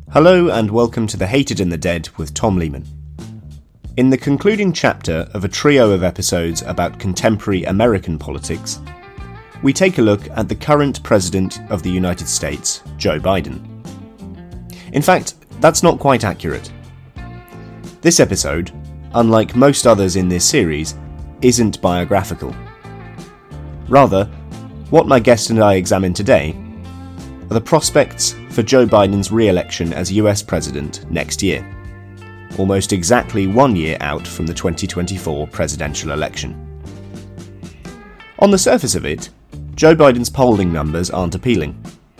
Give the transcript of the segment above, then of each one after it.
Hello and welcome to The Hated and the Dead with Tom Lehman. In the concluding chapter of a trio of episodes about contemporary American politics, we take a look at the current President of the United States, Joe Biden. In fact, that's not quite accurate. This episode, unlike most others in this series, isn't biographical. Rather, what my guest and I examine today are the prospects for Joe Biden's re-election as US President next year, almost exactly 1 year out from the 2024 presidential election. On the surface of it, Joe Biden's polling numbers aren't appealing.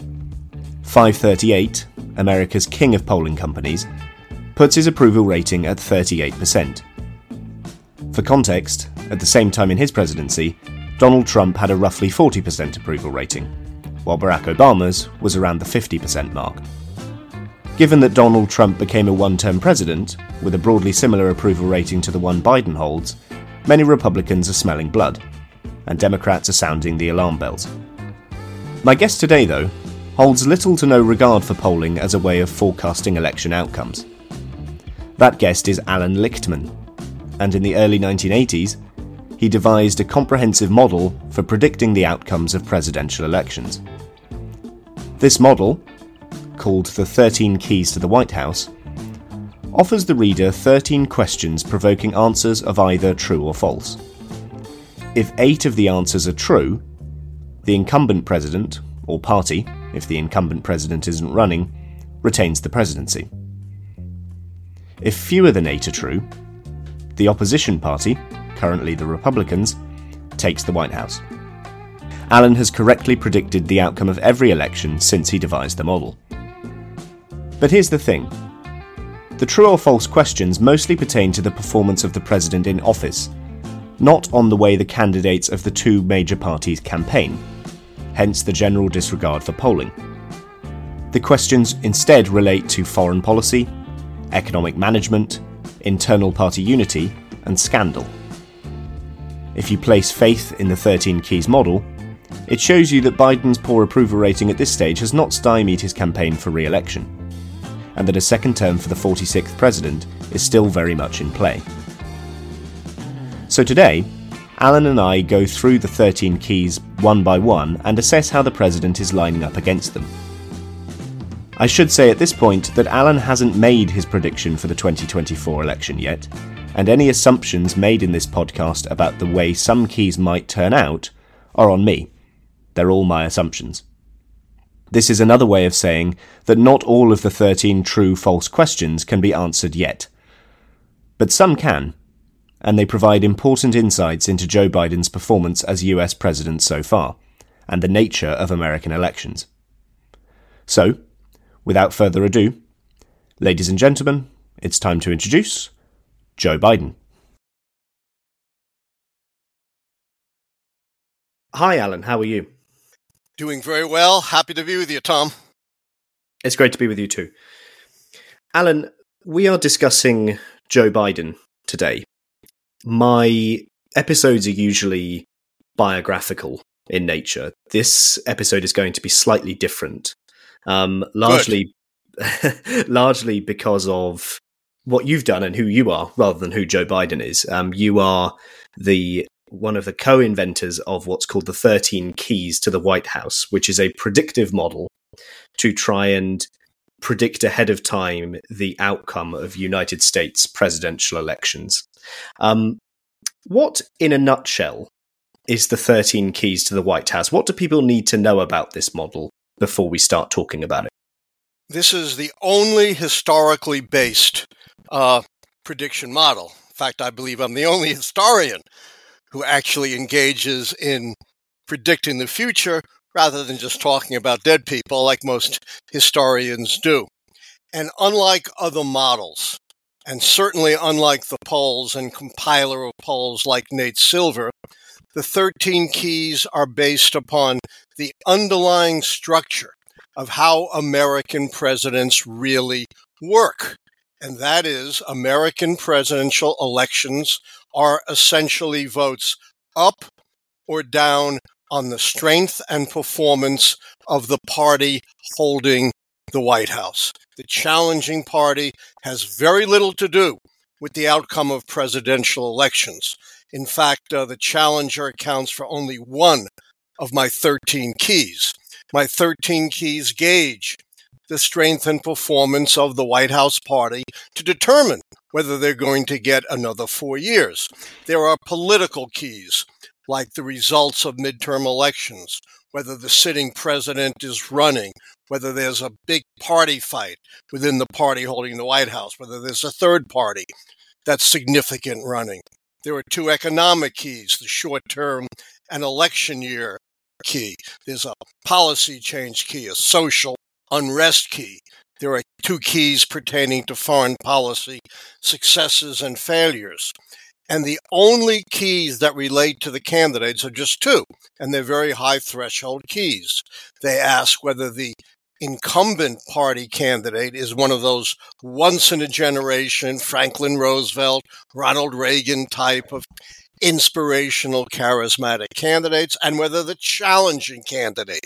538, America's king of polling companies, puts his approval rating at 38%. For context, at the same time in his presidency, Donald Trump had a roughly 40% approval rating, while Barack Obama's was around the 50% mark. Given that Donald Trump became a one-term president, with a broadly similar approval rating to the one Biden holds, many Republicans are smelling blood, and Democrats are sounding the alarm bells. My guest today, though, holds little to no regard for polling as a way of forecasting election outcomes. That guest is Alan Lichtman, and in the early 1980s, he devised a comprehensive model for predicting the outcomes of presidential elections. This model, called the 13 Keys to the White House, offers the reader 13 questions provoking answers of either true or false. If 8 of the answers are true, the incumbent president, or party, if the incumbent president isn't running, retains the presidency. If fewer than 8 are true, the opposition party, currently the Republicans, takes the White House. Alan has correctly predicted the outcome of every election since he devised the model. But here's the thing. The true or false questions mostly pertain to the performance of the president in office, not on the way the candidates of the two major parties campaign, hence the general disregard for polling. The questions instead relate to foreign policy, economic management, internal party unity, and scandal. If you place faith in the 13 Keys model, it shows you that Biden's poor approval rating at this stage has not stymied his campaign for re-election, and that a second term for the 46th president is still very much in play. So today, Alan and I go through the 13 keys one by one and assess how the president is lining up against them. I should say at this point that Alan hasn't made his prediction for the 2024 election yet, and any assumptions made in this podcast about the way some keys might turn out are on me. They're all my assumptions. This is another way of saying that not all of the 13 true-false questions can be answered yet. But some can, and they provide important insights into Joe Biden's performance as US president so far, and the nature of American elections. So, without further ado, ladies and gentlemen, it's time to introduce Joe Biden. Hi, Alan. How are you? Doing very well. Happy to be with you, Tom. It's great to be with you too. Alan, we are discussing Joe Biden today. My episodes are usually biographical in nature. This episode is going to be slightly different, largely because of what you've done and who you are, rather than who Joe Biden is. You are one of the co-inventors of what's called the 13 Keys to the White House, which is a predictive model to try and predict ahead of time the outcome of United States presidential elections. What, in a nutshell, is the 13 Keys to the White House? What do people need to know about this model before we start talking about it? This is the only historically based prediction model. In fact, I believe I'm the only historian who actually engages in predicting the future rather than just talking about dead people like most historians do. And unlike other models, and certainly unlike the polls and compiler of polls like Nate Silver, the 13 keys are based upon the underlying structure of how American presidents really work. And that is, American presidential elections are essentially votes up or down on the strength and performance of the party holding the White House. The challenging party has very little to do with the outcome of presidential elections. In fact, the challenger accounts for only one of my 13 keys. My 13 keys gauge the strength and performance of the White House party to determine whether they're going to get another 4 years. There are political keys, like the results of midterm elections, whether the sitting president is running, whether there's a big party fight within the party holding the White House, whether there's a third party that's significant running. There are two economic keys, the short-term and election year key. There's a policy change key, a social unrest key. There are two keys pertaining to foreign policy successes and failures. And the only keys that relate to the candidates are just two, and they're very high threshold keys. They ask whether the incumbent party candidate is one of those once-in-a-generation Franklin Roosevelt, Ronald Reagan type of inspirational, charismatic candidates, and whether the challenging candidate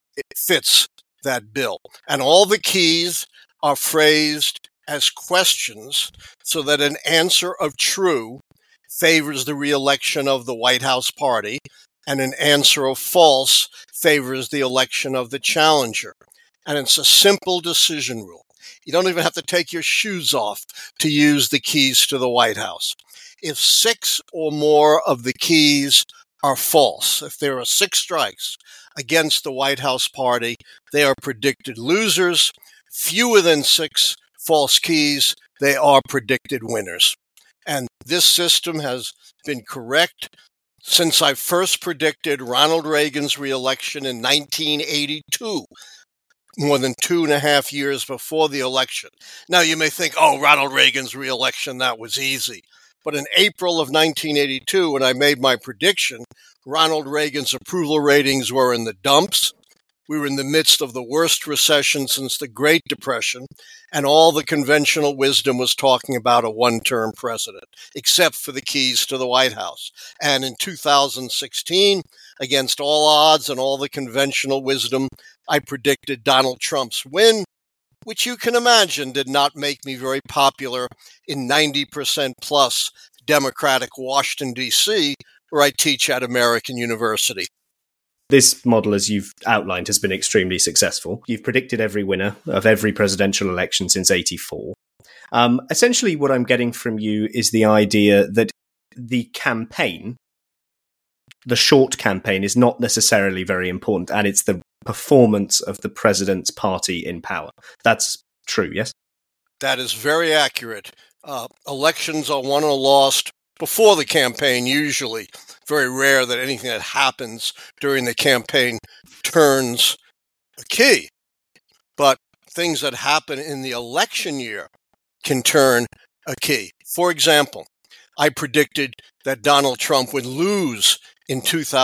fits that bill. And all the keys are phrased as questions so that an answer of true favors the reelection of the White House party, and an answer of false favors the election of the challenger. And it's a simple decision rule. You don't even have to take your shoes off to use the keys to the White House. If 6 or more of the keys are false, if there are 6 strikes against the White House party, they are predicted losers. Fewer than 6 false keys, they are predicted winners. And this system has been correct since I first predicted Ronald Reagan's reelection in 1982, more than 2.5 years before the election. Now you may think, oh, Ronald Reagan's reelection, that was easy. But in April of 1982, when I made my prediction, Ronald Reagan's approval ratings were in the dumps. We were in the midst of the worst recession since the Great Depression, and all the conventional wisdom was talking about a one-term president, except for the keys to the White House. And in 2016, against all odds and all the conventional wisdom, I predicted Donald Trump's win, which you can imagine did not make me very popular in 90% plus Democratic Washington, D.C., where I teach at American University. This model, as you've outlined, has been extremely successful. You've predicted every winner of every presidential election since '84. Essentially, what I'm getting from you is the idea that the campaign, the short campaign, is not necessarily very important, and it's the performance of the president's party in power. That's true, yes? That is very accurate. Elections are won or lost before the campaign, usually. Very rare that anything that happens during the campaign turns a key. But things that happen in the election year can turn a key. For example, I predicted that Donald Trump would lose in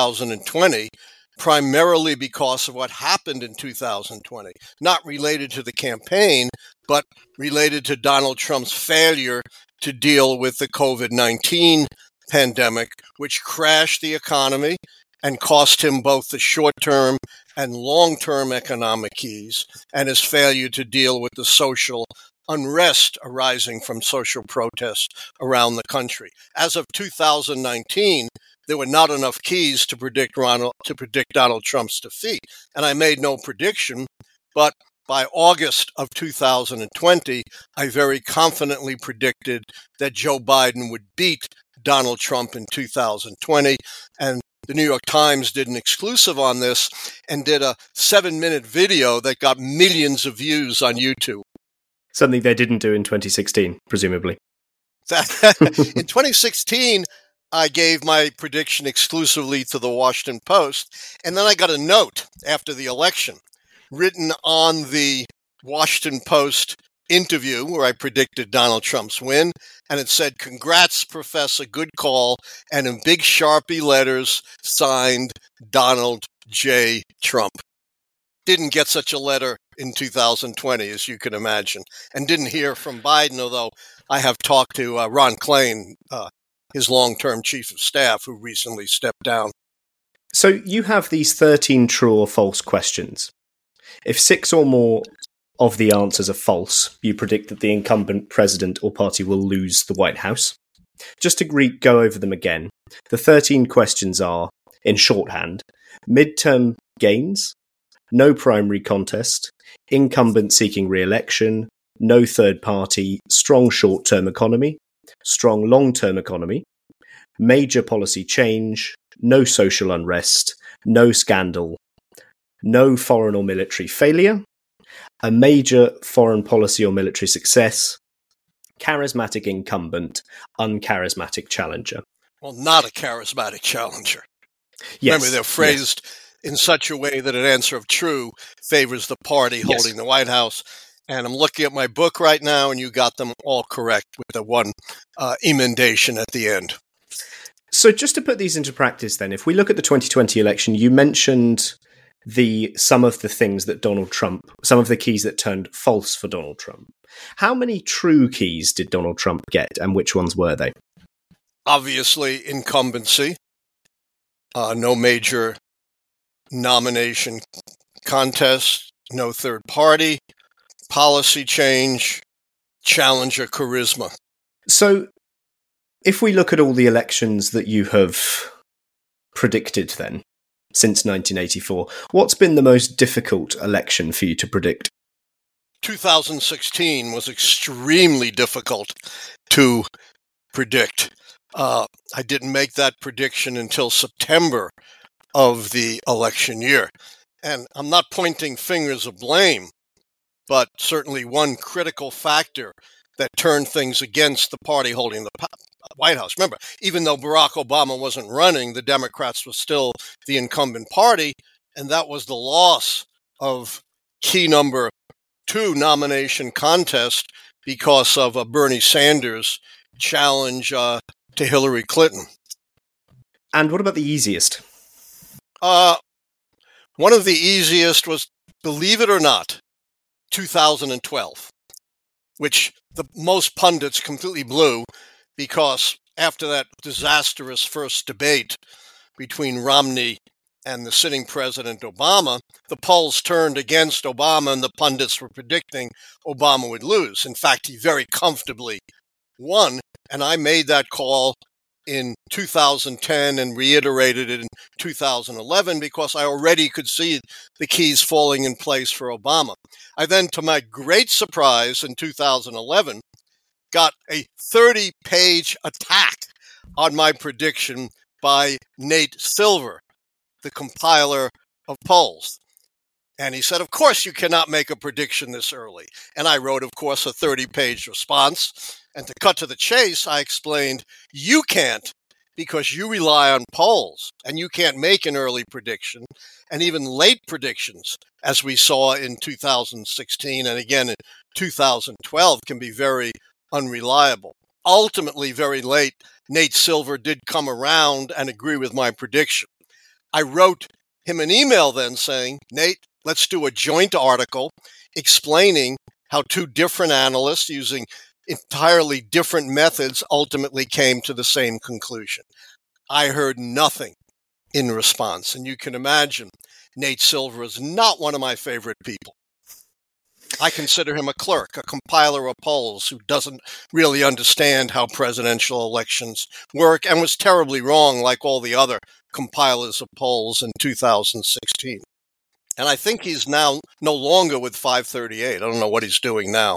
2020 primarily because of what happened in 2020, not related to the campaign, but related to Donald Trump's failure to deal with the COVID-19 pandemic, which crashed the economy and cost him both the short-term and long-term economic keys, and his failure to deal with the social unrest arising from social protests around the country. As of 2019, there were not enough keys to predict Donald Trump's defeat, and I made no prediction, but by August of 2020, I very confidently predicted that Joe Biden would beat Donald Trump in 2020, and the New York Times did an exclusive on this and did a 7-minute video that got millions of views on YouTube. Something they didn't do in 2016, presumably. In 2016, I gave my prediction exclusively to the Washington Post, and then I got a note after the election written on the Washington Post interview where I predicted Donald Trump's win, and it said, "Congrats, Professor, good call," and in big Sharpie letters signed Donald J. Trump. Didn't get such a letter in 2020, as you can imagine, and didn't hear from Biden, although I have talked to Ron Klain, his long-term chief of staff, who recently stepped down. So you have these 13 true or false questions. If 6 or more of the answers are false. You predict that the incumbent president or party will lose the White House. Just to go over them again, the 13 questions are, in shorthand, midterm gains, no primary contest, incumbent seeking re-election, no third party, strong short-term economy, strong long-term economy, major policy change, no social unrest, no scandal, no foreign or military failure, a major foreign policy or military success, charismatic incumbent, uncharismatic challenger. Well, not a charismatic challenger. Yes, remember, they're phrased in such a way that an answer of true favors the party holding the White House. And I'm looking at my book right now, and you got them all correct with the one emendation at the end. So just to put these into practice then, if we look at the 2020 election, you mentioned some of the things that Donald Trump, some of the keys that turned false for Donald Trump. How many true keys did Donald Trump get, and which ones were they? Obviously, incumbency, no major nomination contest, no third party, policy change, challenger charisma. So if we look at all the elections that you have predicted then, since 1984, what's been the most difficult election for you to predict? 2016 was extremely difficult to predict. I didn't make that prediction until September of the election year. And I'm not pointing fingers of blame, but certainly one critical factor that turned things against the party holding the White House. Remember, even though Barack Obama wasn't running, the Democrats were still the incumbent party, and that was the loss of key number 2 nomination contest because of a Bernie Sanders challenge to Hillary Clinton. And what about the easiest? One of the easiest was, believe it or not, 2012, which the most pundits completely blew because after that disastrous first debate between Romney and the sitting President Obama, the polls turned against Obama and the pundits were predicting Obama would lose. In fact, he very comfortably won, and I made that call in 2010 and reiterated it in 2011 because I already could see the keys falling in place for Obama. I then, to my great surprise in 2011, got a 30-page attack on my prediction by Nate Silver, the compiler of polls. And he said, of course you cannot make a prediction this early. And I wrote, of course, a 30-page response. And to cut to the chase, I explained, you can't because you rely on polls and you can't make an early prediction. And even late predictions, as we saw in 2016 and again in 2012, can be very unreliable. Ultimately, very late, Nate Silver did come around and agree with my prediction. I wrote him an email then saying, Nate, let's do a joint article explaining how 2 different analysts using entirely different methods ultimately came to the same conclusion. I heard nothing in response. And you can imagine Nate Silver is not one of my favorite people. I consider him a clerk, a compiler of polls who doesn't really understand how presidential elections work and was terribly wrong like all the other compilers of polls in 2016. And I think he's now no longer with 538. I don't know what he's doing now.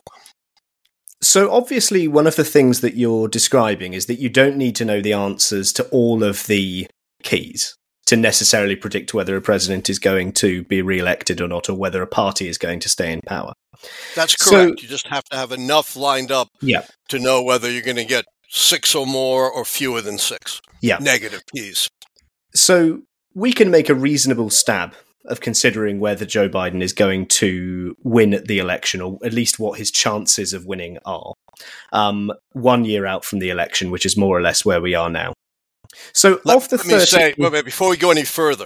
So obviously one of the things that you're describing is that you don't need to know the answers to all of the keys to necessarily predict whether a president is going to be re-elected or not, or whether a party is going to stay in power. That's correct. You just have to have enough lined up to know whether you're going to get 6 or more or fewer than 6 negative keys. So we can make a reasonable stab of considering whether Joe Biden is going to win the election, or at least what his chances of winning are, 1 year out from the election, which is more or less where we are now. So let me say, before we go any further,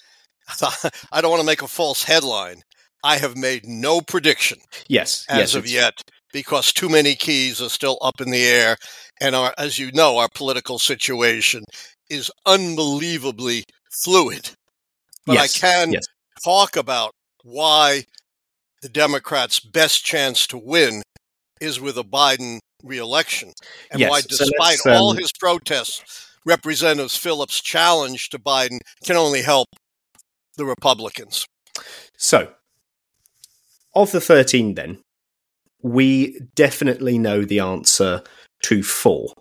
I don't want to make a false headline. I have made no prediction as of yet, because too many keys are still up in the air, and as you know, our political situation is unbelievably fluid. But I can talk about why the Democrats' best chance to win is with a Biden re-election, and Yes, why, so despite let's, all his protests, Representative Phillips' challenge to Biden can only help the Republicans. So, of the 13 then, we definitely know the answer to 4.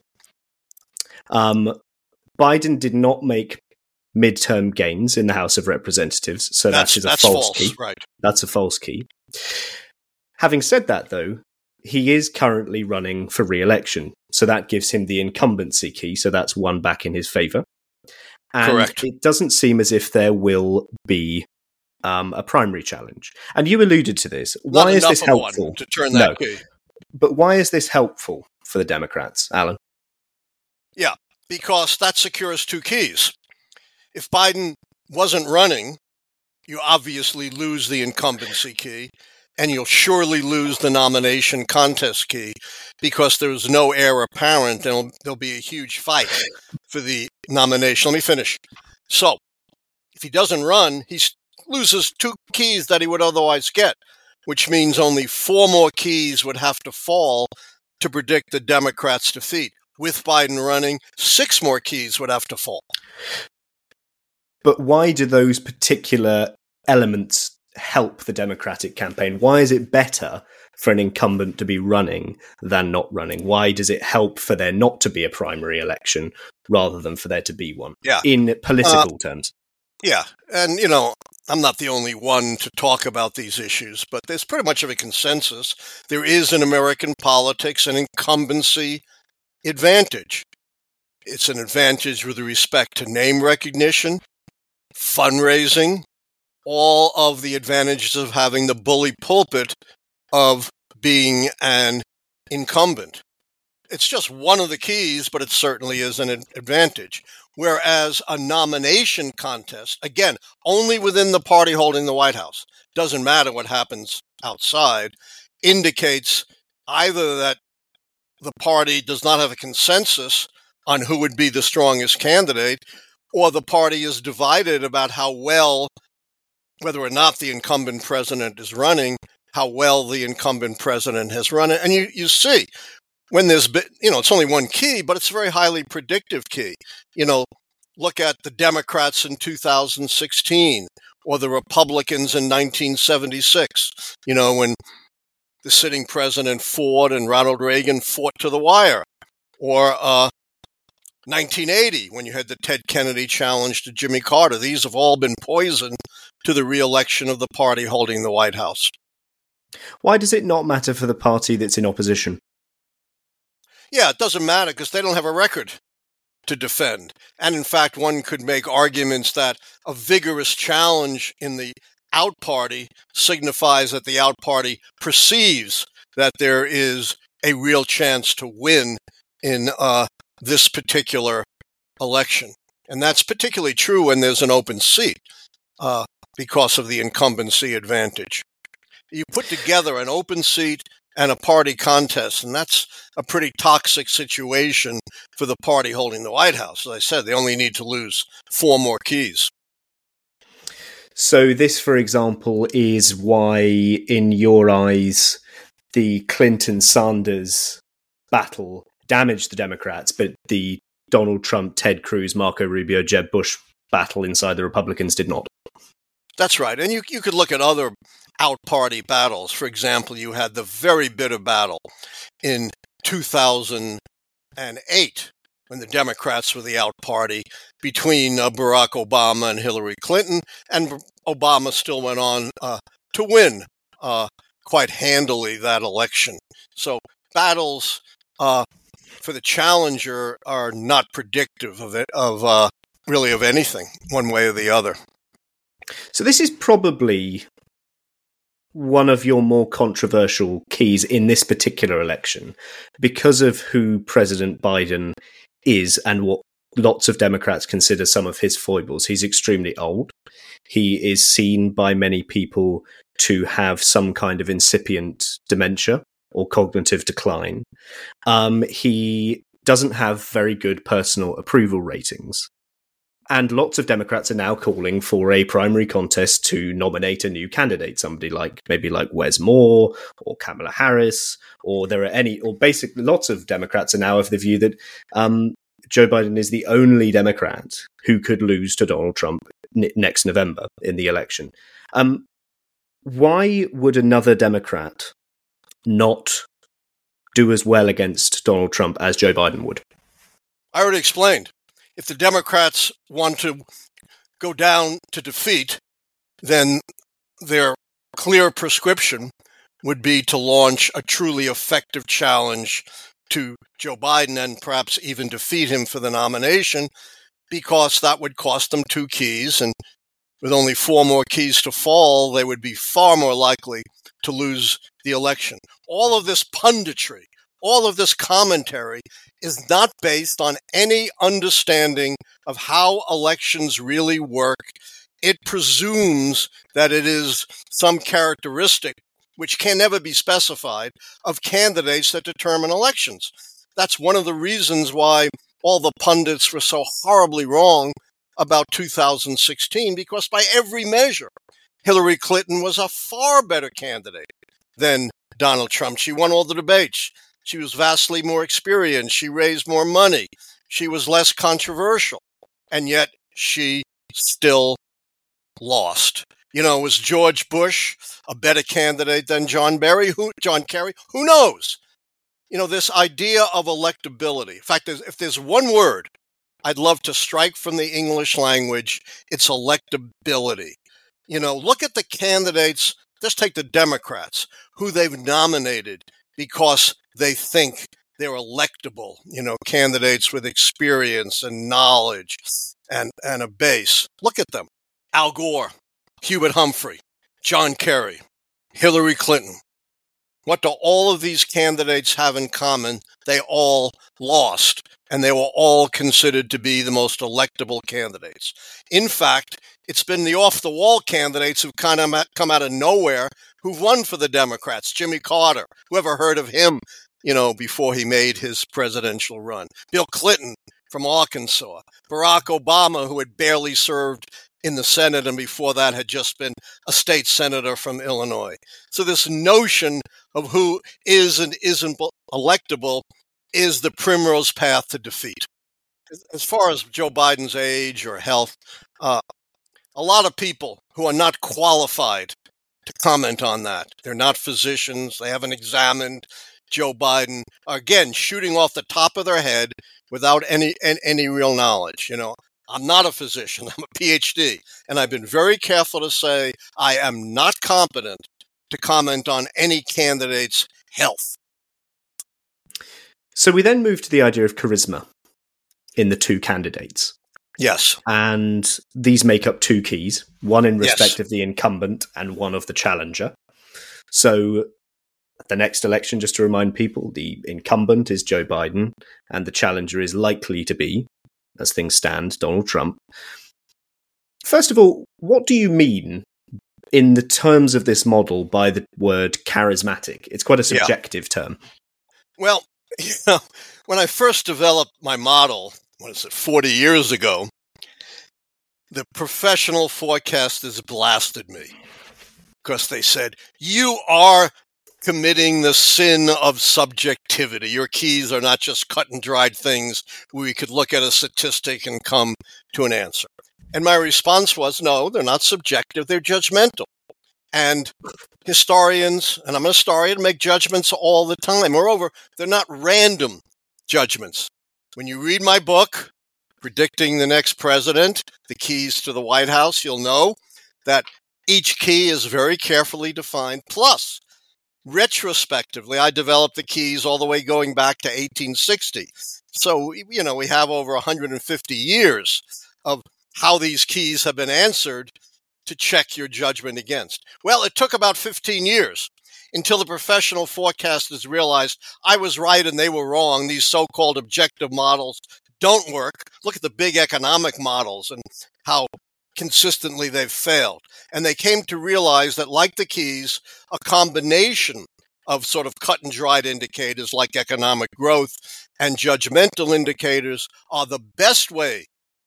Biden did not make midterm gains in the House of Representatives, so that is a false key. Right. That's a false key. Having said that, though, he is currently running for re-election, so that gives him the incumbency key, so that's 1 back in his favour. And Correct. It doesn't seem as if there will be a primary challenge. And you alluded to this. Why is this helpful? To turn that key. But why is this helpful for the Democrats, Alan? Yeah, because that secures 2 keys. If Biden wasn't running, you obviously lose the incumbency key, and you'll surely lose the nomination contest key because there's no heir apparent, and there'll be a huge fight for the nomination. Let me finish. So, if he doesn't run, he loses 2 keys that he would otherwise get, which means only 4 more keys would have to fall to predict the Democrats' defeat. With Biden running, 6 more keys would have to fall. But why do those particular elements help the Democratic campaign? Why is it better for an incumbent to be running than not running? Why does it help for there not to be a primary election rather than for there to be one? Yeah. In political terms. Yeah. And, I'm not the only one to talk about these issues, but there's pretty much of a consensus. There is in American politics an incumbency advantage. It's an advantage with respect to name recognition, fundraising, all of the advantages of having the bully pulpit of being an incumbent. It's just one of the keys, but it certainly is an advantage. Whereas a nomination contest, again, only within the party holding the White House, doesn't matter what happens outside, indicates either that the party does not have a consensus on who would be the strongest candidate, or the party is divided about how well, whether or not the incumbent president is running, how well the incumbent president has run it. And you see, when there's, it's only 1 key, but it's a very highly predictive key. Look at the Democrats in 2016 or the Republicans in 1976, when the sitting president Ford and Ronald Reagan fought to the wire. Or 1980, when you had the Ted Kennedy challenge to Jimmy Carter. These have all been poison to the re-election of the party holding the White House. Why does it not matter for the party that's in opposition? Yeah, it doesn't matter because they don't have a record to defend. And in fact, one could make arguments that a vigorous challenge in the out party signifies that the out party perceives that there is a real chance to win in this particular election. And that's particularly true when there's an open seat because of the incumbency advantage. You put together an open seat and a party contest, and that's a pretty toxic situation for the party holding the White House. As I said, they only need to lose 4 more keys. So this, for example, is why, in your eyes, the Clinton-Sanders battle damaged the Democrats, but the Donald Trump, Ted Cruz, Marco Rubio, Jeb Bush battle inside the Republicans did not. That's right. And you could look at other out-party battles. For example, you had the very bitter battle in 2008 when the Democrats were the out party between Barack Obama and Hillary Clinton, and Obama still went on to win quite handily that election. So battles for the challenger are not predictive of really of anything, one way or the other. So this is probably one of your more controversial keys in this particular election because of who President Biden is and what lots of Democrats consider some of his foibles. He's extremely old. He is seen by many people to have some kind of incipient dementia or cognitive decline. He doesn't have very good personal approval ratings. And lots of Democrats are now calling for a primary contest to nominate a new candidate, somebody like Wes Moore or Kamala Harris, or basically lots of Democrats are now of the view that Joe Biden is the only Democrat who could lose to Donald Trump next November in the election. Why would another Democrat not do as well against Donald Trump as Joe Biden would? I already explained. If the Democrats want to go down to defeat, then their clear prescription would be to launch a truly effective challenge to Joe Biden and perhaps even defeat him for the nomination, because that would cost them 2 keys. And with only 4 more keys to fall, they would be far more likely to lose the election. All of this punditry, all of this commentary is not based on any understanding of how elections really work. It presumes that it is some characteristic, which can never be specified, of candidates that determine elections. That's one of the reasons why all the pundits were so horribly wrong about 2016, because by every measure, Hillary Clinton was a far better candidate than Donald Trump. She won all the debates. She was vastly more experienced. She raised more money. She was less controversial. And yet she still lost. Was George Bush a better candidate than John Kerry? Who knows? This idea of electability. In fact, if there's one word I'd love to strike from the English language, it's electability. Look at the candidates. Just take the Democrats, who they've nominated because they think they're electable, candidates with experience and knowledge and a base. Look at them. Al Gore, Hubert Humphrey, John Kerry, Hillary Clinton. What do all of these candidates have in common? They all lost, and they were all considered to be the most electable candidates. In fact, it's been the off-the-wall candidates who've kind of come out of nowhere who've won for the Democrats. Jimmy Carter, whoever heard of him, before he made his presidential run. Bill Clinton from Arkansas. Barack Obama, who had barely served in the Senate and before that had just been a state senator from Illinois. So this notion of who is and isn't electable is the primrose path to defeat. As far as Joe Biden's age or health, a lot of people who are not qualified to comment on that. They're not physicians. They haven't examined Joe Biden. Again, shooting off the top of their head without any real knowledge. I'm not a physician. I'm a PhD. And I've been very careful to say I am not competent to comment on any candidate's health. So we then move to the idea of charisma in the 2 candidates. Yes. And these make up 2 keys, one in respect of the incumbent and one of the challenger. So at the next election, just to remind people, the incumbent is Joe Biden and the challenger is likely to be, as things stand, Donald Trump. First of all, what do you mean in the terms of this model by the word charismatic? It's quite a subjective term. Well, when I first developed my model, 40 years ago, the professional forecasters blasted me because they said, you are committing the sin of subjectivity. Your keys are not just cut and dried things where we could look at a statistic and come to an answer. And my response was, no, they're not subjective, they're judgmental. And historians, and I'm a historian, make judgments all the time. Moreover, they're not random judgments. When you read my book, Predicting the Next President, The Keys to the White House, you'll know that each key is very carefully defined. Plus, retrospectively, I developed the keys all the way going back to 1860. So, we have over 150 years of how these keys have been answered to check your judgment against. Well, it took about 15 years until the professional forecasters realized I was right and they were wrong. These so-called objective models don't work. Look at the big economic models and how consistently they've failed. And they came to realize that, like the keys, a combination of sort of cut and dried indicators like economic growth and judgmental indicators are the best way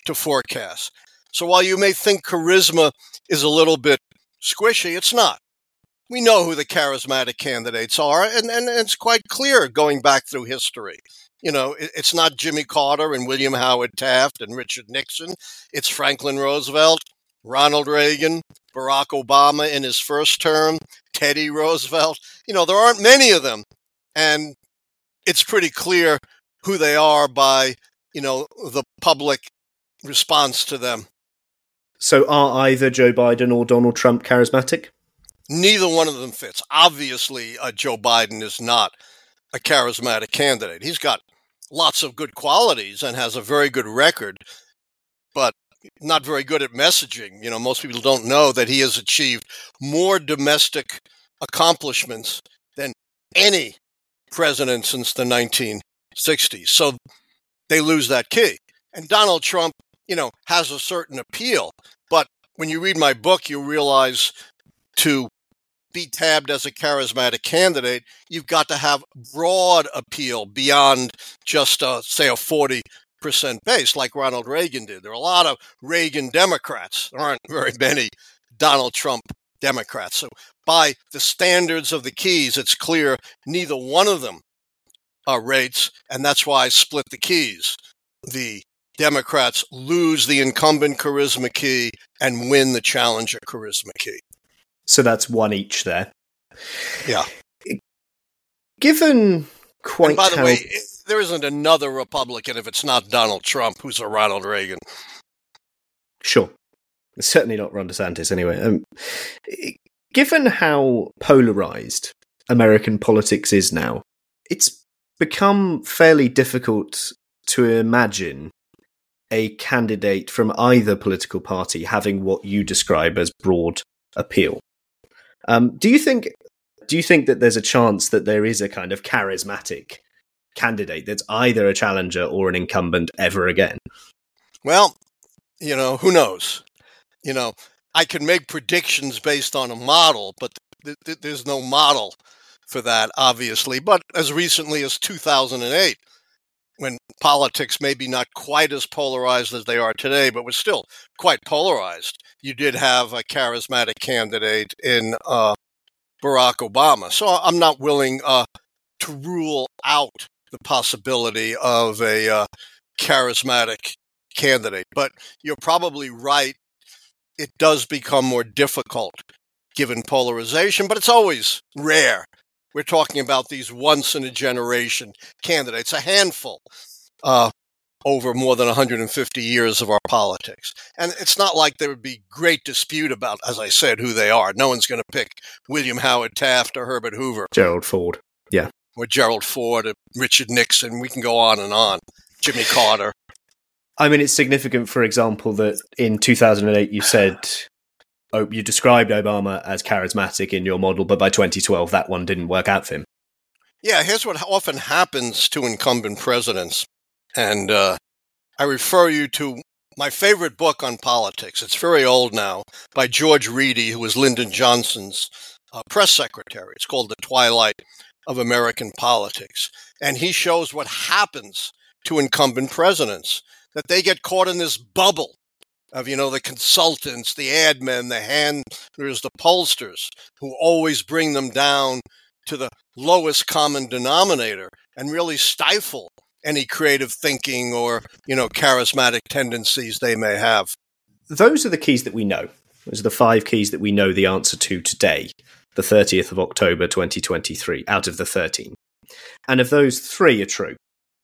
to forecast. So while you may think charisma is a little bit squishy, it's not. We know who the charismatic candidates are, and it's quite clear going back through history. It's not Jimmy Carter and William Howard Taft and Richard Nixon. It's Franklin Roosevelt, Ronald Reagan, Barack Obama in his first term, Teddy Roosevelt. There aren't many of them. And it's pretty clear who they are by, the public response to them. So are either Joe Biden or Donald Trump charismatic? Neither one of them fits. Obviously, Joe Biden is not a charismatic candidate. He's got lots of good qualities and has a very good record, but not very good at messaging. Most people don't know that he has achieved more domestic accomplishments than any president since the 1960s. So they lose that key. And Donald Trump, has a certain appeal. But when you read my book, you realize to be tabbed as a charismatic candidate, you've got to have broad appeal beyond just, say, a 40% base like Ronald Reagan did. There are a lot of Reagan Democrats. There aren't very many Donald Trump Democrats. So by the standards of the keys, it's clear neither one of them rates, and that's why I split the keys. The Democrats lose the incumbent charisma key and win the challenger charisma key. So that's one each there. Yeah. Given quite and by the way, there isn't another Republican if it's not Donald Trump who's a Ronald Reagan. Sure. It's certainly not Ron DeSantis anyway. Given how polarized American politics is now, it's become fairly difficult to imagine a candidate from either political party having what you describe as broad appeal. Do you think that there's a chance that there is a kind of charismatic candidate that's either a challenger or an incumbent ever again? Well, who knows? I can make predictions based on a model, but there's no model for that, obviously. But as recently as 2008, when politics maybe not quite as polarized as they are today, but was still quite polarized, you did have a charismatic candidate in Barack Obama. So I'm not willing to rule out the possibility of a charismatic candidate. But you're probably right. It does become more difficult given polarization, but it's always rare. We're talking about these once-in-a-generation candidates, a handful over more than 150 years of our politics. And it's not like there would be great dispute about, as I said, who they are. No one's going to pick William Howard Taft or Herbert Hoover. Gerald Ford, yeah. Or Gerald Ford or Richard Nixon. We can go on and on. Jimmy Carter. I mean, it's significant, for example, that in 2008 you said... you described Obama as charismatic in your model, but by 2012, that one didn't work out for him. Yeah, here's what often happens to incumbent presidents. And I refer you to my favorite book on politics. It's very old now, by George Reedy, who was Lyndon Johnson's press secretary. It's called The Twilight of American Politics. And he shows what happens to incumbent presidents, that they get caught in this bubble of, the consultants, the ad men, the handlers, the pollsters, who always bring them down to the lowest common denominator and really stifle any creative thinking or, charismatic tendencies they may have. Those are the keys that we know. Those are the 5 keys that we know the answer to today, the 30th of October, 2023, out of the 13. And of those, 3 are true.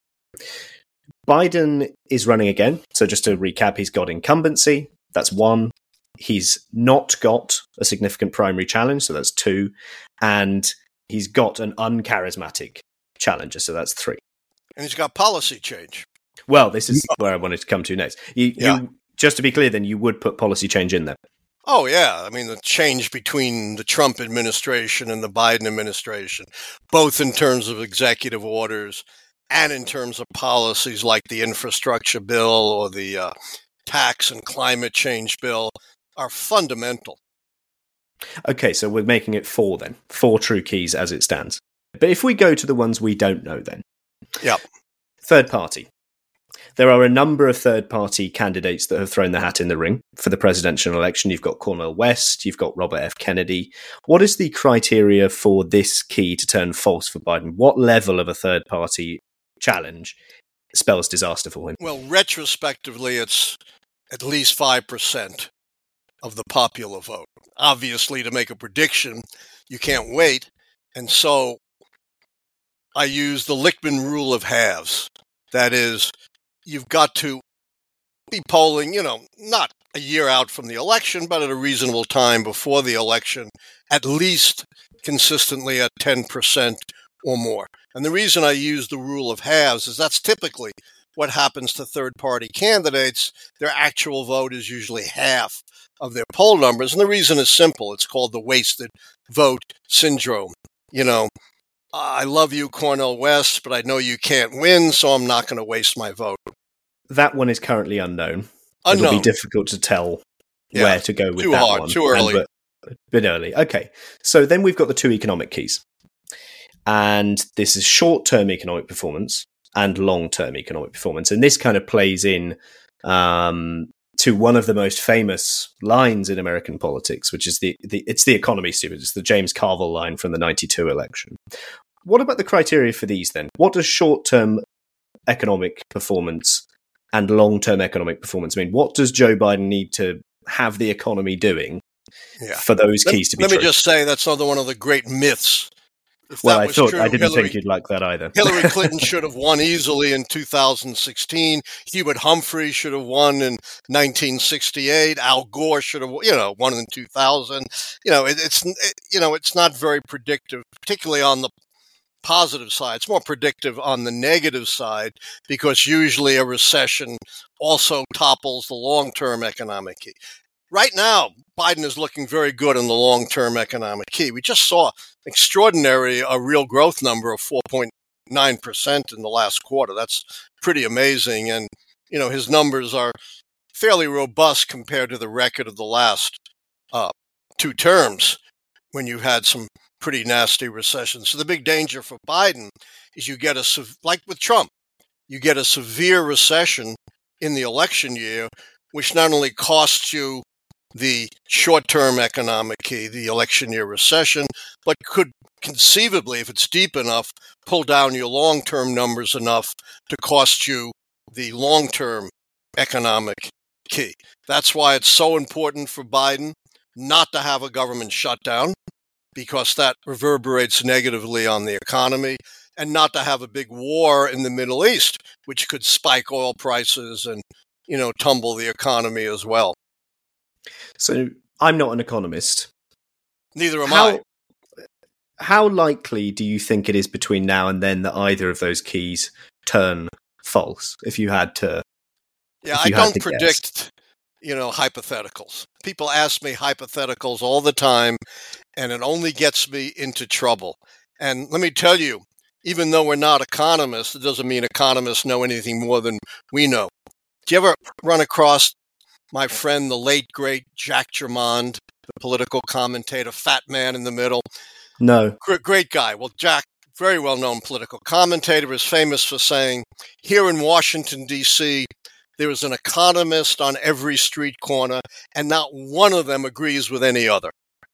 Biden is running again. So just to recap, he's got incumbency. That's 1. He's not got a significant primary challenge. So that's 2. And he's got an uncharismatic challenger. So that's 3. And he's got policy change. Well, this is where I wanted to come to next. You, just to be clear, then, you would put policy change in there. Oh, yeah. I mean, the change between the Trump administration and the Biden administration, both in terms of executive orders and in terms of policies like the infrastructure bill or the tax and climate change bill, are fundamental. Okay, so we're making it 4 then. 4 true keys as it stands. But if we go to the ones we don't know then. Yep. Third party. There are a number of third-party candidates that have thrown their hat in the ring for the presidential election. You've got Cornel West, you've got Robert F. Kennedy. What is the criteria for this key to turn false for Biden? What level of a third-party challenge spells disaster for him? Well, retrospectively, it's at least 5% of the popular vote. Obviously, to make a prediction, you can't wait. And so I use the Lichtman rule of halves. That is, you've got to be polling, not a year out from the election, but at a reasonable time before the election, at least consistently at 10% or more. And the reason I use the rule of halves is that's typically what happens to third-party candidates. Their actual vote is usually half of their poll numbers. And the reason is simple. It's called the wasted vote syndrome. I love you, Cornel West, but I know you can't win, so I'm not going to waste my vote. That one is currently unknown. It'll be difficult to tell where to go with too that hard, one. Too early. But a bit early. Okay. So then we've got the two economic keys. And this is short-term economic performance and long-term economic performance. And this kind of plays in to one of the most famous lines in American politics, which is it's the economy, stupid. It's the James Carville line from the 92 election. What about the criteria for these then? What does short-term economic performance and long-term economic performance mean? What does Joe Biden need to have the economy doing for those keys to be true? Let me just say that's another one of the great myths. Well, I didn't think you'd like that either. Hillary Clinton should have won easily in 2016. Hubert Humphrey should have won in 1968. Al Gore should have, won in 2000. It's not very predictive, particularly on the positive side. It's more predictive on the negative side because usually a recession also topples the long-term economic key. Right now, Biden is looking very good on the long-term economic key. We just saw a real growth number of 4.9% in the last quarter. That's pretty amazing. And, his numbers are fairly robust compared to the record of the last two terms when you've had some pretty nasty recessions. So the big danger for Biden is like with Trump, you get a severe recession in the election year, which not only costs you the short-term economic key, the election year recession, but could conceivably, if it's deep enough, pull down your long-term numbers enough to cost you the long-term economic key. That's why it's so important for Biden not to have a government shutdown, because that reverberates negatively on the economy, and not to have a big war in the Middle East, which could spike oil prices and, tumble the economy as well. So I'm not an economist. Neither am I. How likely do you think it is between now and then that either of those keys turn false? If you had to, I don't predict, hypotheticals. People ask me hypotheticals all the time, and it only gets me into trouble. And let me tell you, even though we're not economists, it doesn't mean economists know anything more than we know. Do you ever run across my friend, the late, great Jack Germond, the political commentator, fat man in the middle? No. Great guy. Well, Jack, very well-known political commentator, is famous for saying, here in Washington, D.C., there is an economist on every street corner, and not one of them agrees with any other.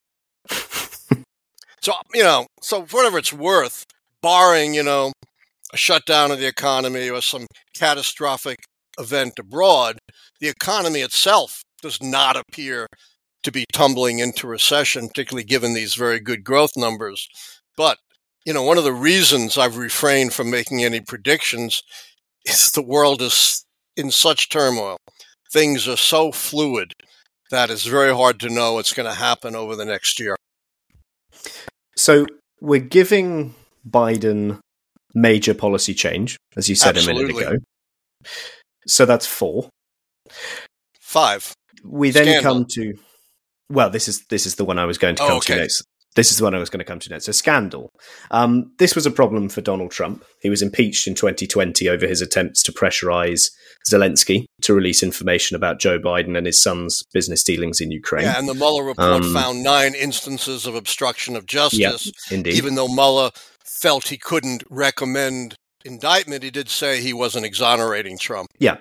So for whatever it's worth, barring, a shutdown of the economy or some catastrophic event abroad, the economy itself does not appear to be tumbling into recession, particularly given these very good growth numbers. But, one of the reasons I've refrained from making any predictions is the world is in such turmoil. Things are so fluid that it's very hard to know what's going to happen over the next year. So we're giving Biden major policy change, as you said Absolutely. A minute ago. So that's 4. 5. We then come to, well, this is the one I was going to come to next. This is the one I was going to come to next. So scandal. This was a problem for Donald Trump. He was impeached in 2020 over his attempts to pressurize Zelensky to release information about Joe Biden and his son's business dealings in Ukraine. Yeah, and the Mueller report found 9 instances of obstruction of justice, indeed. even though Mueller felt he couldn't recommend indictment, he did say he wasn't exonerating Trump. Yeah,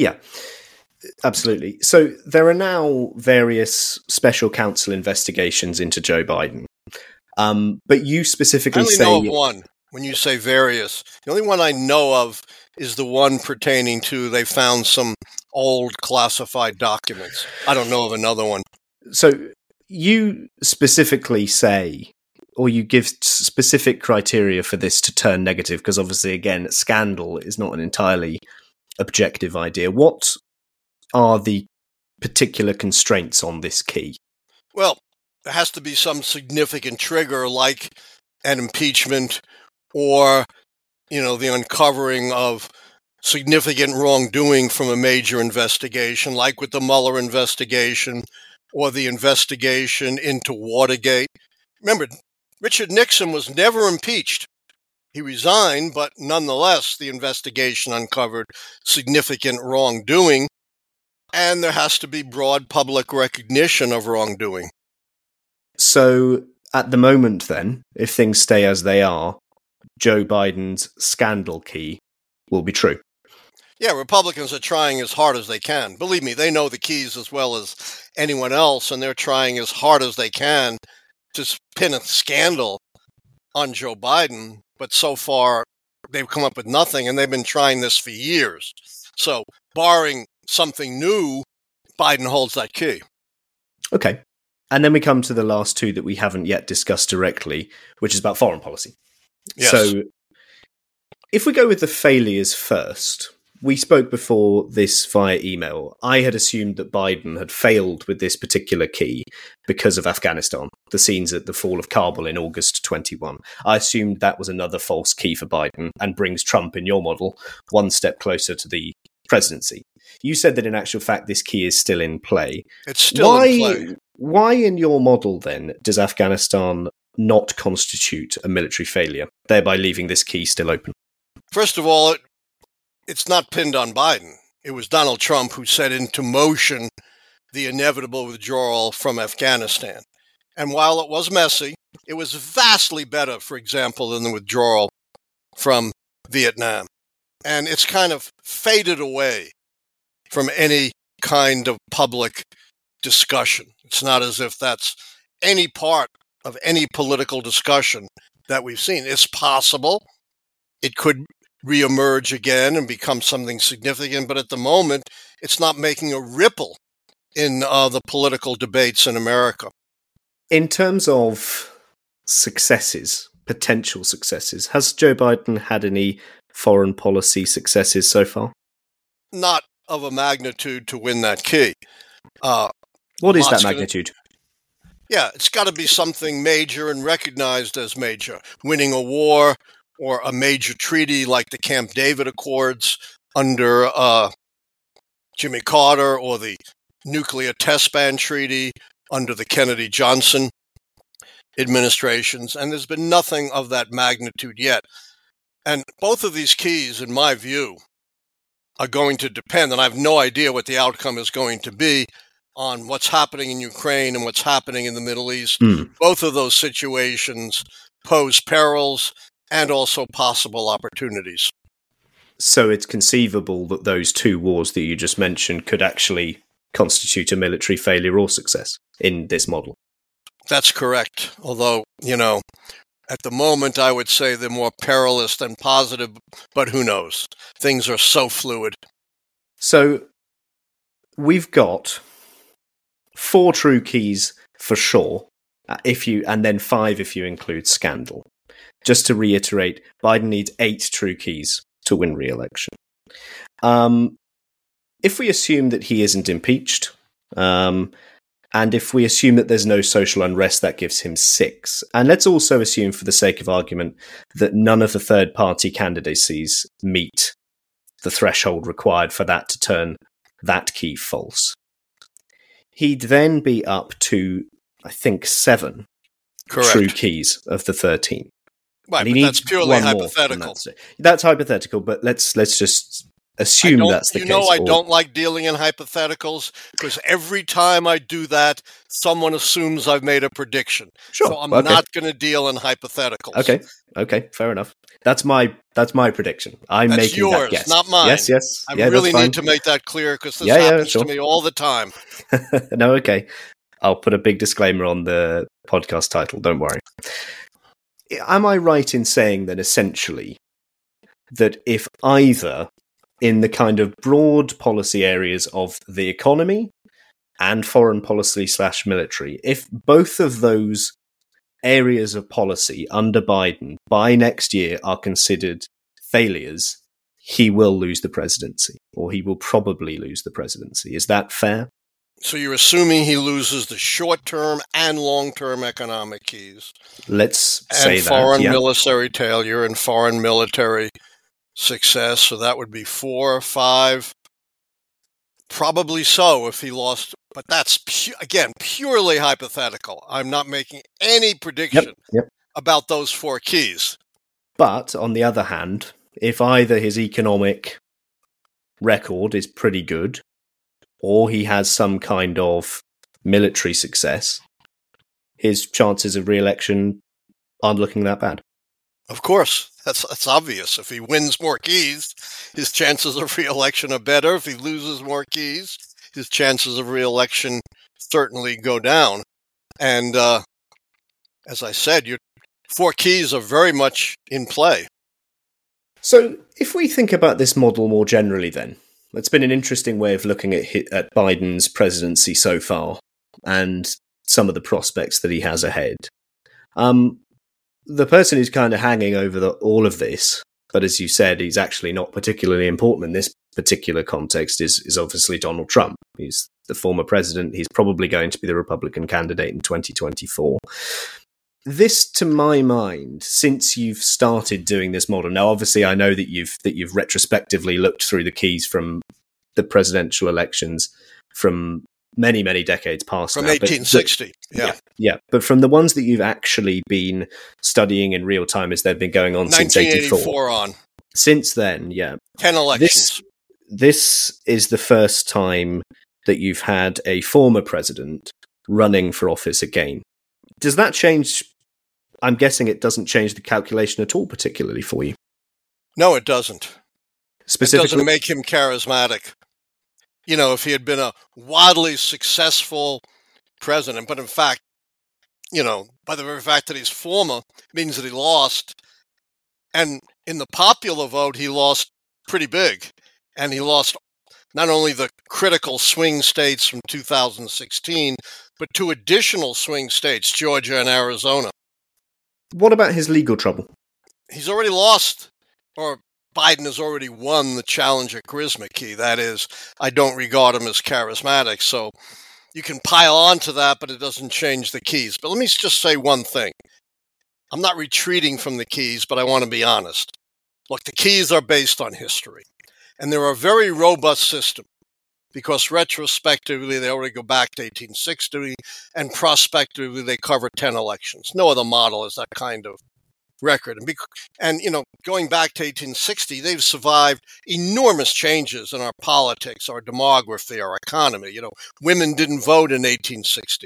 absolutely. So there are now various special counsel investigations into Joe Biden. But you specifically say... I only know of one. When you say various, the only one I know of is the one pertaining to they found some old classified documents. I don't know of another one. So you specifically say, or you give specific criteria for this to turn negative, because obviously, again, scandal is not an entirely objective idea. What are the particular constraints on this key? Well, there has to be some significant trigger like an impeachment or, the uncovering of significant wrongdoing from a major investigation, like with the Mueller investigation or the investigation into Watergate. Remember, Richard Nixon was never impeached. He resigned, but nonetheless, the investigation uncovered significant wrongdoing, and there has to be broad public recognition of wrongdoing. So, at the moment then, if things stay as they are, Joe Biden's scandal key will be true. Yeah, Republicans are trying as hard as they can. Believe me, they know the keys as well as anyone else, and they're trying as hard as they can to pin a scandal on Joe Biden. But so far, they've come up with nothing, and they've been trying this for years. So, barring something new, Biden holds that key. Okay. And then we come to the last two that we haven't yet discussed directly, which is about foreign policy. Yes. So, if we go with the failures first, we spoke before this via email. I had assumed that Biden had failed with this particular key because of Afghanistan, the scenes at the fall of Kabul in August 21. I assumed that was another false key for Biden and brings Trump, in your model, one step closer to the presidency. You said that in actual fact this key is still in play. It's still in play. Why in your model then does Afghanistan not constitute a military failure, thereby leaving this key still open? First of all, it's not pinned on Biden. It was Donald Trump who set into motion the inevitable withdrawal from Afghanistan. And while it was messy, it was vastly better, for example, than the withdrawal from Vietnam. And it's kind of faded away from any kind of public discussion. It's not as if that's any part of any political discussion that we've seen. It's possible it could reemerge again and become something significant, but at the moment, it's not making a ripple in the political debates in America. In terms of successes, potential successes, has Joe Biden had any foreign policy successes so far? Not of a magnitude to win that key. What is that magnitude? It's got to be something major and recognized as major. Winning a war or a major treaty like the Camp David Accords under Jimmy Carter, or the nuclear test ban treaty under the Kennedy-Johnson administrations. And there's been nothing of that magnitude yet. And both of these keys, in my view, are going to depend, and I have no idea what the outcome is going to be, on what's happening in Ukraine and what's happening in the Middle East. Both of those situations pose perils and also possible opportunities. So it's conceivable that those two wars that you just mentioned could actually constitute a military failure or success in this model. That's correct. Although, at the moment, I would say they're more perilous than positive, but who knows? Things are so fluid. So we've got 4 true keys for sure, and then 5 if you include scandal. Just to reiterate, Biden needs 8 true keys to win re-election. If we assume that he isn't impeached, and if we assume that there's no social unrest, that gives him 6. And let's also assume, for the sake of argument, that none of the third-party candidacies meet the threshold required for that to turn that key false. He'd then be up to, I think, 7 true keys of the 13. Right, but that's purely hypothetical. That's hypothetical, but let's just assume that's the case. I don't like dealing in hypotheticals because every time I do that, someone assumes I've made a prediction. Sure. So I'm not going to deal in hypotheticals. Okay, fair enough. That's my prediction. That's making yours, that guess. Not mine. Yes. I really need to make that clear because this happens to me all the time. No, okay. I'll put a big disclaimer on the podcast title. Don't worry. Am I right in saying then essentially that if either in the kind of broad policy areas of the economy and foreign policy / military, if both of those areas of policy under Biden by next year are considered failures, he will lose the presidency, or he will probably lose the presidency? Is that fair? So you're assuming he loses the short-term and long-term economic keys. Let's say that. And foreign military failure and foreign military success. So that would be 4 or 5. Probably so if he lost. But that's, again, purely hypothetical. I'm not making any prediction about those 4 keys. But on the other hand, if either his economic record is pretty good, or he has some kind of military success, his chances of re-election aren't looking that bad. Of course. That's obvious. If he wins more keys, his chances of re-election are better. If he loses more keys, his chances of re-election certainly go down. And as I said, your 4 keys are very much in play. So if we think about this model more generally then, it's been an interesting way of looking at Biden's presidency so far and some of the prospects that he has ahead. The person who's kind of hanging over all of this, but as you said, he's actually not particularly important in this particular context, is obviously Donald Trump. He's the former president. He's probably going to be the Republican candidate in 2024. This, to my mind, since you've started doing this model, now obviously I know that you've retrospectively looked through the keys from the presidential elections from many, many decades past. From 1860, yeah. But from the ones that you've actually been studying in real time as they've been going on since 1984 on. Since then, 10 elections. This is the first time that you've had a former president running for office again. Does that change? I'm guessing it doesn't change the calculation at all, particularly for you. No, it doesn't. Specifically, it doesn't make him charismatic. You know, if he had been a wildly successful president, but in fact, you know, by the very fact that he's former means that he lost. And in the popular vote, he lost pretty big. And he lost not only the critical swing states from 2016, but 2 additional swing states, Georgia and Arizona. What about his legal trouble? He's already lost, or Biden has already won the Challenger charisma key. That is, I don't regard him as charismatic. So you can pile on to that, but it doesn't change the keys. But let me just say one thing. I'm not retreating from the keys, but I want to be honest. Look, the keys are based on history. And they're a very robust system because retrospectively they already go back to 1860 and prospectively they cover 10 elections. No other model has that kind of record. And you know, going back to 1860, they've survived enormous changes in our politics, our demography, our economy. You know, women didn't vote in 1860.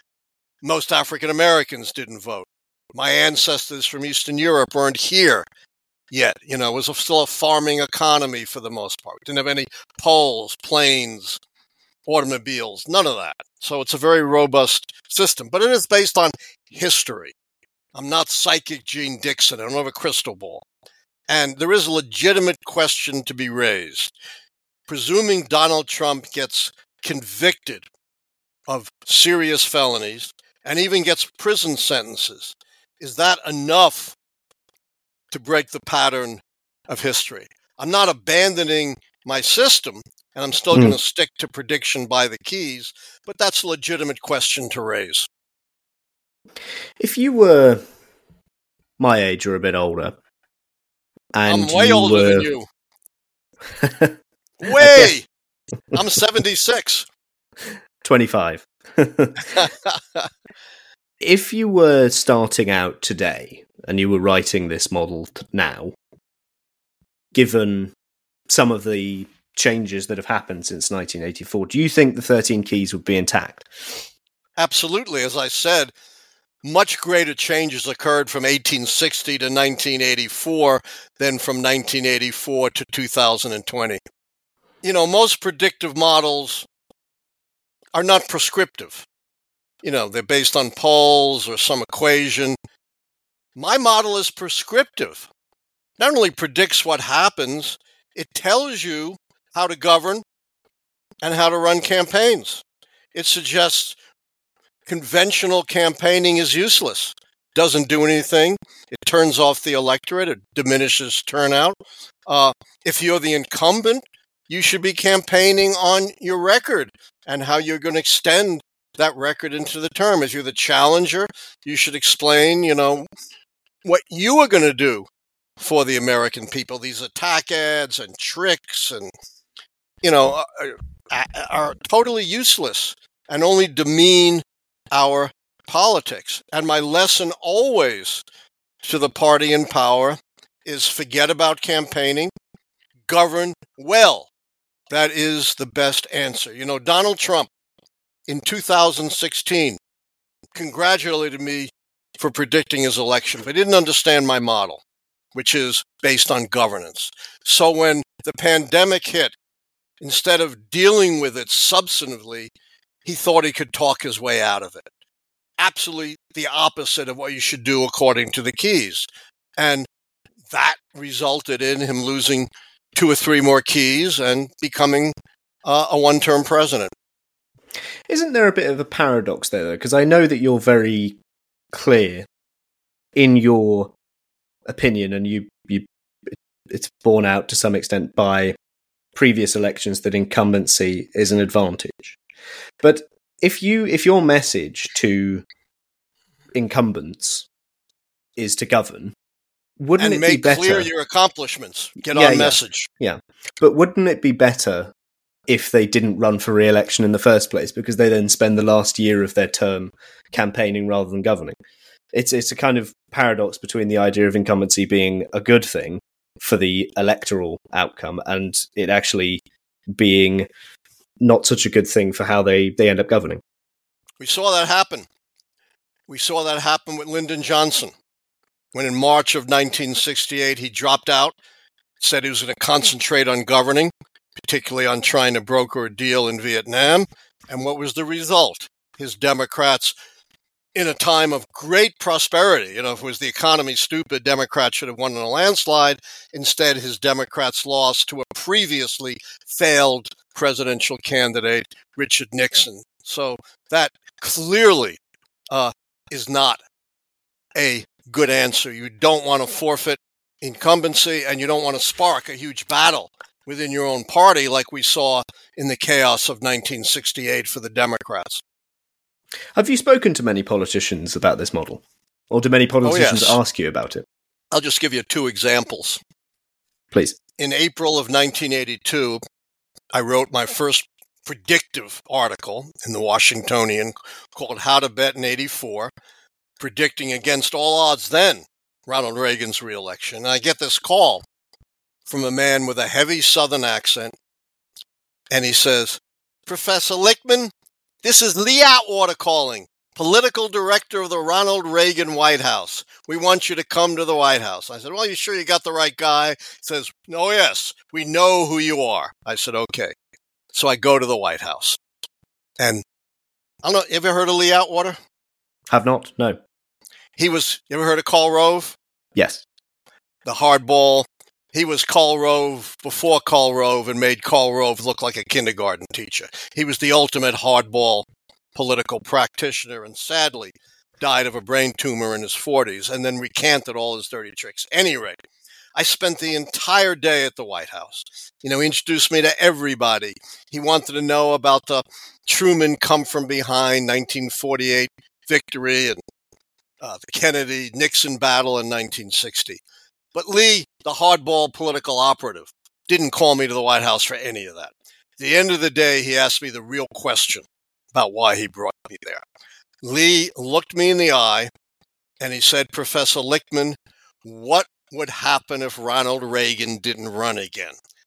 Most African Americans didn't vote. My ancestors from Eastern Europe weren't here yet. You know, it was still a farming economy for the most part. We didn't have any poles, planes, automobiles, none of that. So it's a very robust system, but it is based on history. I'm not psychic Gene Dixon. I don't have a crystal ball. And there is a legitimate question to be raised. Presuming Donald Trump gets convicted of serious felonies and even gets prison sentences, is that enough to break the pattern of history? I'm not abandoning my system, and I'm still going to stick to prediction by the keys, but that's a legitimate question to raise. If you were my age or a bit older, and I'm way older than you. Way! I'm 76. 25. If you were starting out today and you were writing this model now, given some of the changes that have happened since 1984, do you think the 13 keys would be intact? Absolutely. As I said, much greater changes occurred from 1860 to 1984 than from 1984 to 2020. Most predictive models are not prescriptive. They're based on polls or some equation. My model is prescriptive. Not only predicts what happens, it tells you how to govern and how to run campaigns. It suggests conventional campaigning is useless, doesn't do anything. It turns off the electorate. It diminishes turnout. If you're the incumbent, you should be campaigning on your record and how you're going to extend that record into the term. If you're the challenger, you should explain, what you are going to do for the American people. These attack ads and tricks and, are totally useless and only demean our politics. And my lesson always to the party in power is forget about campaigning, govern well. That is the best answer. Donald Trump in 2016 congratulated me for predicting his election, but he didn't understand my model, which is based on governance. So when the pandemic hit, instead of dealing with it substantively, he thought he could talk his way out of it. Absolutely the opposite of what you should do according to the keys. And that resulted in him losing 2 or 3 more keys and becoming a one-term president. Isn't there a bit of a paradox there, though? Because I know that you're very clear in your opinion, and it's borne out to some extent by previous elections that incumbency is an advantage. But if your message to incumbents is to govern, wouldn't and it be better? And make clear your accomplishments. Get on message. Yeah. But wouldn't it be better if they didn't run for re-election in the first place, because they then spend the last year of their term campaigning rather than governing? It's a kind of paradox between the idea of incumbency being a good thing for the electoral outcome and it actually being not such a good thing for how they end up governing. We saw that happen. We saw that happen with Lyndon Johnson, when in March of 1968 he dropped out, said he was going to concentrate on governing, particularly on trying to broker a deal in Vietnam. And what was the result? His Democrats, in a time of great prosperity, if it was the economy stupid, Democrats should have won in a landslide. Instead, his Democrats lost to a previously failed presidential candidate, Richard Nixon. So that clearly is not a good answer. You don't want to forfeit incumbency, and you don't want to spark a huge battle within your own party like we saw in the chaos of 1968 for the Democrats. Have you spoken to many politicians about this model? Or do many politicians ask you about it? I'll just give you 2 examples. Please. In April of 1982, I wrote my first predictive article in the Washingtonian called How to Bet in 84, predicting against all odds then Ronald Reagan's reelection. And I get this call from a man with a heavy Southern accent, and he says, "Professor Lichtman, this is Lee Atwater calling, political director of the Ronald Reagan White House. We want you to come to the White House." I said, "Well, you sure you got the right guy?" He says, "Oh, yes, we know who you are." I said, "Okay." So I go to the White House. And I don't know, you ever heard of Lee Atwater? Have not, no. You ever heard of Karl Rove? Yes. The hardball. He was Karl Rove before Karl Rove and made Karl Rove look like a kindergarten teacher. He was the ultimate hardball political practitioner and sadly died of a brain tumor in his 40s and then recanted all his dirty tricks. At any rate, I spent the entire day at the White House. He introduced me to everybody. He wanted to know about the Truman come from behind 1948 victory and the Kennedy-Nixon battle in 1960. But Lee, the hardball political operative, didn't call me to the White House for any of that. At the end of the day, he asked me the real question about why he brought me there. Lee looked me in the eye and he said, "Professor Lichtman, what would happen if Ronald Reagan didn't run again?"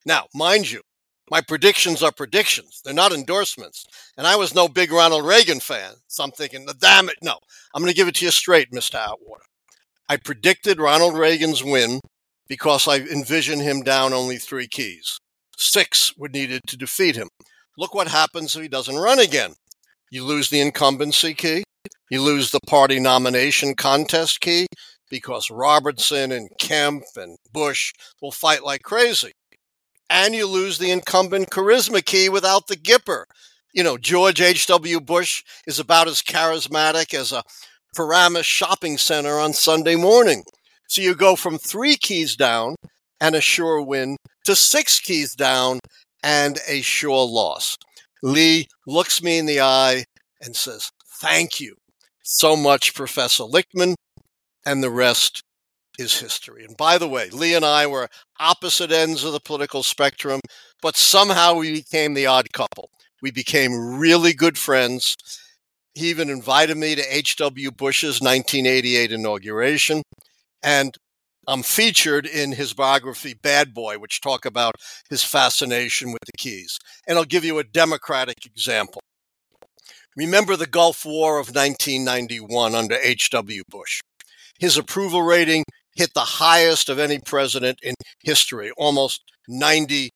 Now, mind you, my predictions are predictions. They're not endorsements. And I was no big Ronald Reagan fan. So I'm thinking, damn it, no. I'm going to give it to you straight, Mr. Atwater. I predicted Ronald Reagan's win because I envisioned him down only 3 keys. 6 were needed to defeat him. Look what happens if he doesn't run again. You lose the incumbency key. You lose the party nomination contest key because Robertson and Kemp and Bush will fight like crazy. And you lose the incumbent charisma key without the Gipper. You know, George H.W. Bush is about as charismatic as a Paramus shopping center on Sunday morning. So you go from 3 keys down and a sure win to 6 keys down and a sure loss. Lee looks me in the eye and says, "Thank you so much, Professor Lichtman," and the rest is history. And by the way, Lee and I were opposite ends of the political spectrum, but somehow we became the odd couple. We became really good friends. He even invited me to H.W. Bush's 1988 inauguration, and I'm featured in his biography, Bad Boy, which talk about his fascination with the keys. And I'll give you a Democratic example. Remember the Gulf War of 1991 under H.W. Bush. His approval rating hit the highest of any president in history, almost 90%.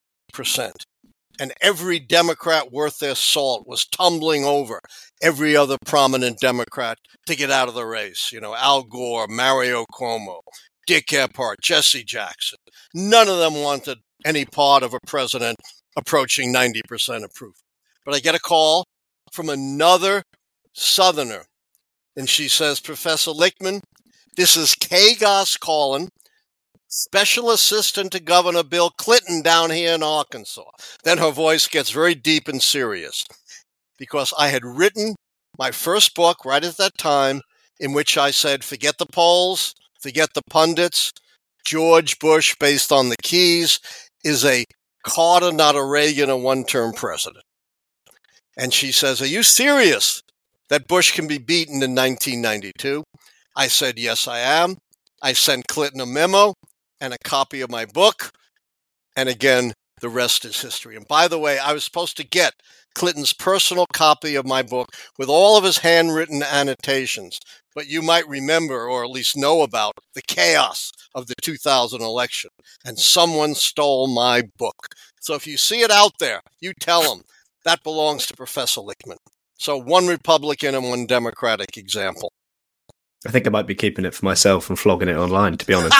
And every Democrat worth their salt was tumbling over every other prominent Democrat to get out of the race. You know, Al Gore, Mario Cuomo, Dick Gephardt, Jesse Jackson. None of them wanted any part of a president approaching 90% approval. But I get a call from another Southerner, and she says, "Professor Lichtman, this is Kay Goss calling, Special Assistant to Governor Bill Clinton down here in Arkansas." Then her voice gets very deep and serious because I had written my first book right at that time in which I said, forget the polls, forget the pundits. George Bush, based on the keys, is a Carter, not a Reagan, a one-term president. And she says, "Are you serious that Bush can be beaten in 1992? I said, "Yes, I am." I sent Clinton a memo and a copy of my book. And again, the rest is history. And by the way, I was supposed to get Clinton's personal copy of my book with all of his handwritten annotations. But you might remember, or at least know about, the chaos of the 2000 election. And someone stole my book. So if you see it out there, you tell them that belongs to Professor Lichtman. So one Republican and one Democratic example. I think I might be keeping it for myself and flogging it online, to be honest.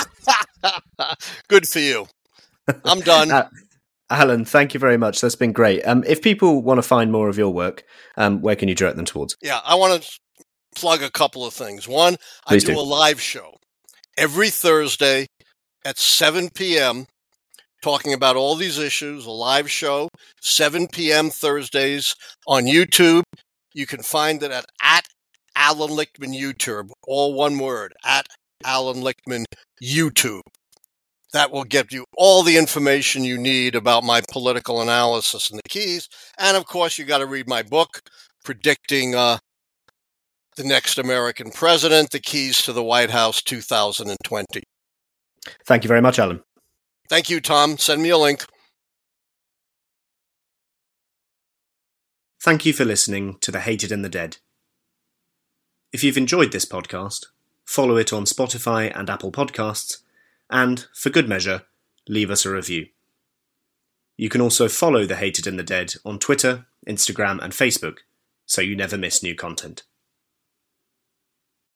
Good for you. I'm done. Alan, thank you very much. That's been great. If people want to find more of your work, where can you direct them towards? Yeah, I want to plug a couple of things. One, Please I do a live show every Thursday at 7 p.m. talking about all these issues, a live show, 7 p.m. Thursdays on YouTube. You can find it at Alan Lichtman YouTube, all one word, at Alan Lichtman YouTube. That will get you all the information you need about my political analysis and the keys. And of course, you got to read my book, Predicting the Next American President, The Keys to the White House 2020. Thank you very much, Alan. Thank you, Tom. Send me a link. Thank you for listening to The Hated and the Dead. If you've enjoyed this podcast, follow it on Spotify and Apple Podcasts, and, for good measure, leave us a review. You can also follow The Hated and the Dead on Twitter, Instagram, and Facebook, so you never miss new content.